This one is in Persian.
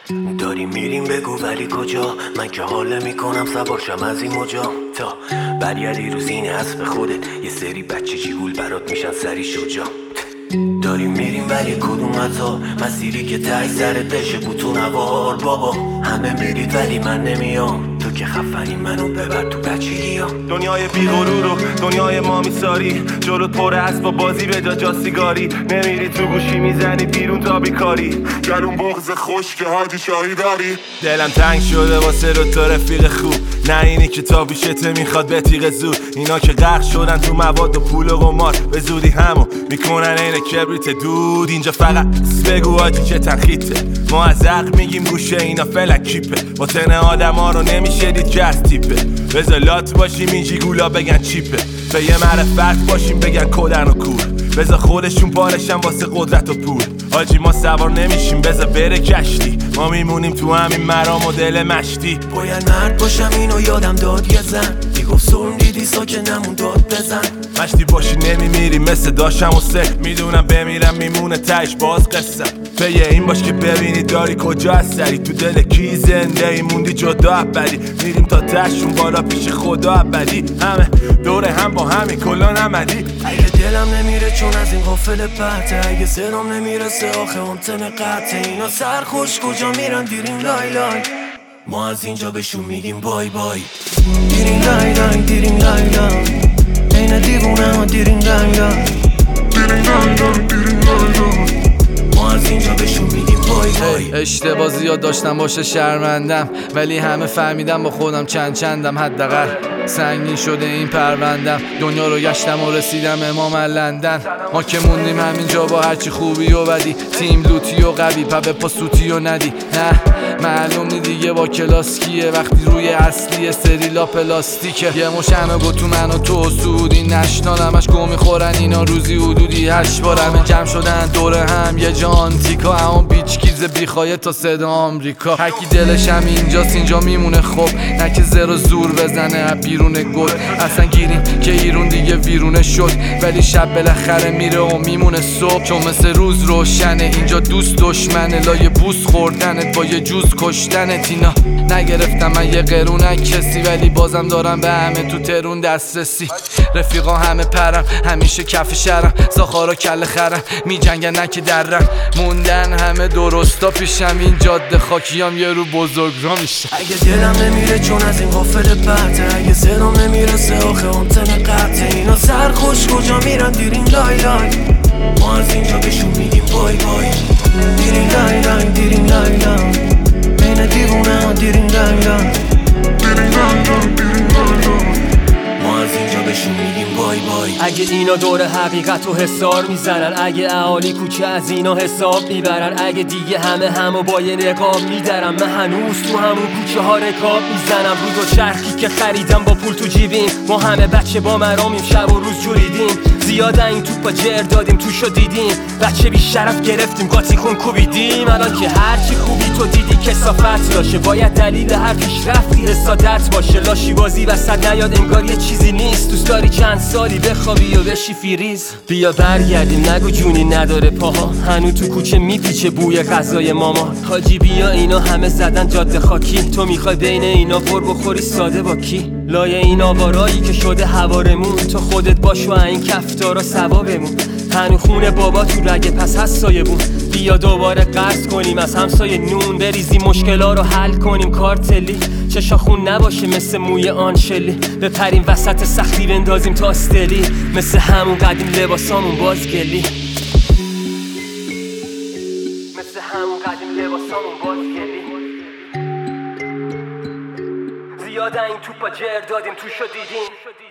داریم میریم بگو ولی کجا؟ من که حال میکنم سوارشم از این مجا تا برگردی رو زین اسب خودت. یه سری بچه جیگول برات میشن سری شجا. داریم میریم ولی کدوم عطا؟ مسیری که تای سرت بشه بوتون نوار. بابا همه میرید ولی من نمیام. تو که خفنی منو ببر تو بچگی‌ها. دنیای بیغرور و دنیای ما میساری، جلوت پر است با بازی به جا سیگاری. نمیری تو گوشی میزنی بیرون تا بیکاری. گلون بغض خوش که حاجی شاهی داری. دلم تنگ شده واسه رو تو رفیق خوب. نه اینی که تا بیشته میخواد به تیغ زود. اینا که غرق شدن تو مواد و پول و قمار، به زودی همو میکنن عین کبریت دود. اینجا فقط بگو حاجی چه تنخیته. ما از عقل میگیم گوشه اینا فلک کیپه. با تن آدم ها رو نمیشه دید که از تیپه. بزالات باشیم این جیگولا بگن چیپه. به یه معرفت باشیم بگن کدن و کور. بذار خودشون پارشن واسه قدرت و پول. حاجی ما سوار نمیشیم بذار بره کشتی. ما میمونیم تو همین مرام و دل مشتی. باید مرد باشم اینو یادم داد یه زن میگفت سرم دیدی ساکنمون داد بزن. مشتی باشی نمیمیری مثل داشتم و سک. میدونم بمیرم میمونه تش باز قصه. پیه این باش که ببینی داری کجا از سری. تو دل کی زنده ای موندی جدا ابدی. میریم تا تشون بالا پیش خدا ابدی. همه دوره هم با همین کلان عملی. اگه دلم نمیره چون از این قافل پرته. اگه صدام نمیرسه آخه هم تم قطعه. اینا سرخوش کجا میرن دیرین لای لای. ما از اینجا بهشون میگیم بای بای. دیرین لای لای دیرین لای لای. این دیوونه ها دیرین لای لای. دیرین لای لای دیرین لای لای. ما از اینجا بهشون میگیم بای بای. اشتباه زیاد داشتم باشه شرمندم، ولی همه فهمیدم با خودم چندم. حداقل سنگین شده این پروندم. دنیا رو گشتم و رسیدم امام لندن. ما که موندیم همینجا با هرچی خوبی و بدی. تیم لوتی و قوی پا پا سوتی و ندی. نه معلوم نی دیگه با کلاس کیه. وقتی روی اصلی سریلا پلاستیکه. یه مشنو گو تو من و تو سودی نشنال. همش گو میخورن اینا روزی حدودی 8 بار. همه جمع شدن دور هم یه جا آنتیکا. همون بیچ کیز بیخوایه تا صدا آمریکا. هرکی دلش هم اینجاست اینجا میمونه. خب نه که زر زور بزنه بیرون گل. اصلا گیریم که ایرون دیگه ویرونه شد. ولی شب بالاخره میره و میمونه صبح. چون مثل روز روشنه اینجا دوست دشمنه. لایه بوس خوردنت با یه جوز کشتنت. اینا نگرفتم من یه قرونک کسی، ولی بازم دارم به همه تو ترون دسترسی. رفیقا همه پرم همیشه کف شرم. ساخارا کل خرم میجنگن نه که درم. موندن همه درستا پیشم. این جاده خاکیام یه رو بزرگ را میشه. اگه دلم نمیره چون از این قافل پرته. اگه صدام نمیرسه آخه هم تم قطعه. اینا سرخوش کجا میرن دیرین لای لای. ما از اینجا بهشون میگیم بای بای. دیرین لای لای دیرین لای لای. این دیوونه ها دیرین لای لای. دیرین لای لای دیرین لای لای. ما از اینجا بهشون میگیم بای بای. اگه اینا دور حقیقت و حسار میزنن. اگه اهالی کوچه از اینا حساب میبرن. اگه دیگه همو با یه نقاب میدارم. من هنوز تو همون کوچه ها رکاب میزنم. رو دو چرخی که خریدم با پول تو جیبیم. ما همه بچه با مرامیم شب و روز جوریدیم. زیاده این توپا جر دادیم توشو دیدیم. بچه بی شرف گرفتیم قاطی کن کوبیدیم. الان که هرچی خوبی تو دیدی کثافت داشه. باید دلیل هر پیشرفتی حسادت باشه. لاشی بازی وسط نیاد انگار یه چیزی نیست. دوست داری چند سالی بخوابی و بشی فریز. بیا برگردیم نگو جونی نداره پاها. هنو تو کوچه میپیچه بوی غذای ماما. حاجی بیا اینا همه زدن جاده خاکی. تو میخوای بین اینا پر بخوری ساده با کی؟ لایه این آوارایی که شده هوارمون. تو خودت باش و این کفتارا ثوابمون. هنو خونه بابا تو رگه پس هست سایه بون. بیا دوباره قرض کنیم از همسایه نون. بریزیم مشکلا رو حل کنیم کارتلی. چشا خون نباشه مثل موی آنشلی. بپریم وسط سختی بندازیم تا استلی. مثل همون قدیم لباسامون بازگلی. مثل همون قدیم لباسامون بازگلی. زیاده این توپا جر دادیم توشو دیدیم.